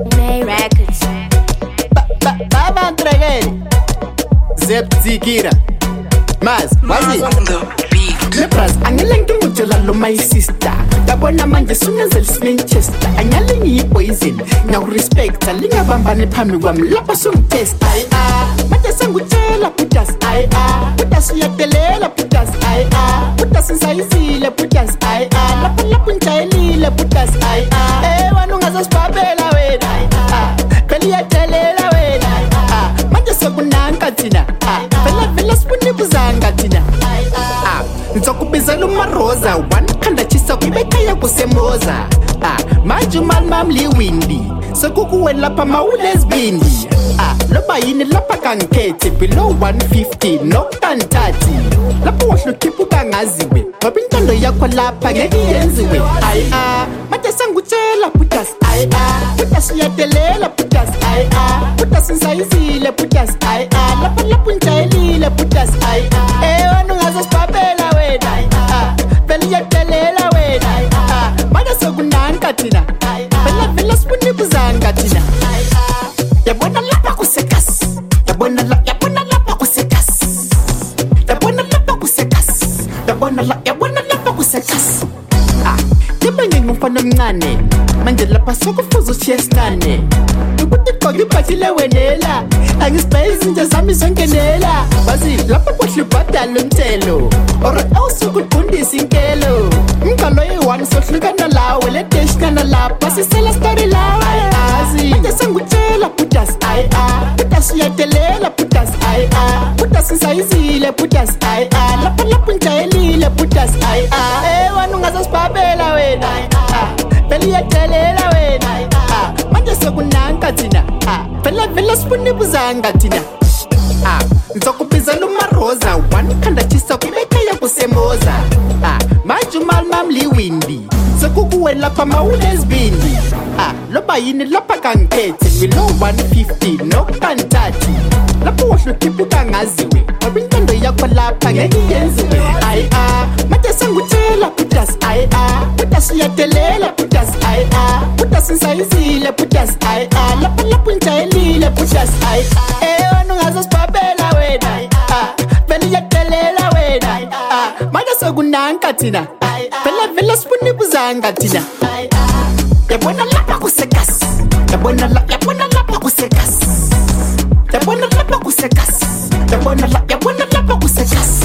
May Records. Baba Entregele Zepzikira Mas, wazi Lepras, angelengi mujela lo my sister Dabona manje sunezeli Manchester Angelengi yi-poison Ngawurespecta lingabambane phambi kwami lapha sungitesta Manje sengutshela putas Putas uyadelela putas Putas ngisayizile putas Lapha ngijayelile putas Wena ungazasibhabela wena Phela iyadelela wena Manje sekunanka thina Vela sibunibuzanga thina Nizokubizela uMaroza Wanikhanda chisa kwibekhaya kusemoza Manje umalimamli windi Sekukuwe lapha mawulezibindi Loba yini lapha kangikhethe Below 150 nokukantathi Lapha wahlukipha ukangaziwe Ngoba intando yakho lapha ngeke yenziwe Manje sengutshela putas Putas uyadelela putas Putas ngisayizile putas Lapha ngijayelile putas Wena ungazasibhabela wena Vele iyadelela wena Manje sekunanka thina Vela sibunibuzanga thina Yabona lapha kusekas Yabona lapha kusekas Yabona lapha kusekas Yabona lapha kusekas Yabenge ngumfana omncane Manje lapha sokufuza usiyesitane Ukuthi gqoka ibhathi lewenela Angisibhaye izinja zami zongenela Bazi lapha kuhle ubhadala umthelo Ora awusuke udundisa inkelo Umgalo yi-1 sohlukana lawe Ledeshikana lapha sisela story lawe Manje sengutshela putas Putas uyadelela putas Putas ngisayizile putas Lapha ngijayelile putas Wena ungazasibhabela wena Vele iyadelela wena Manje sekunanka thina Vela sibunibuzanga thina Nizokubizela uMaroza Wanikhanda chisa kwibekhaya kusemoza Manje umalimamli windi Sekukuwe lapha mawulezibindi Loba yini lapha kangikhethe Below 150 nokukantathi Lapha wahlukipha ukangaziwe Ngoba intando yakho lapha ngeke yenziwe Manje sengutshela putas Putas uyadelela putas Putas ngisayizile putas Lapha ngijayelile putas Wena ungazasibhabela wena Vele iyadelela wena Manje sekunanka thina Vela sibunibuzanga thina Yabona lapha kusekas Yabona lapha kusekas Yabona lapha kusekas Yabona lapha kusekas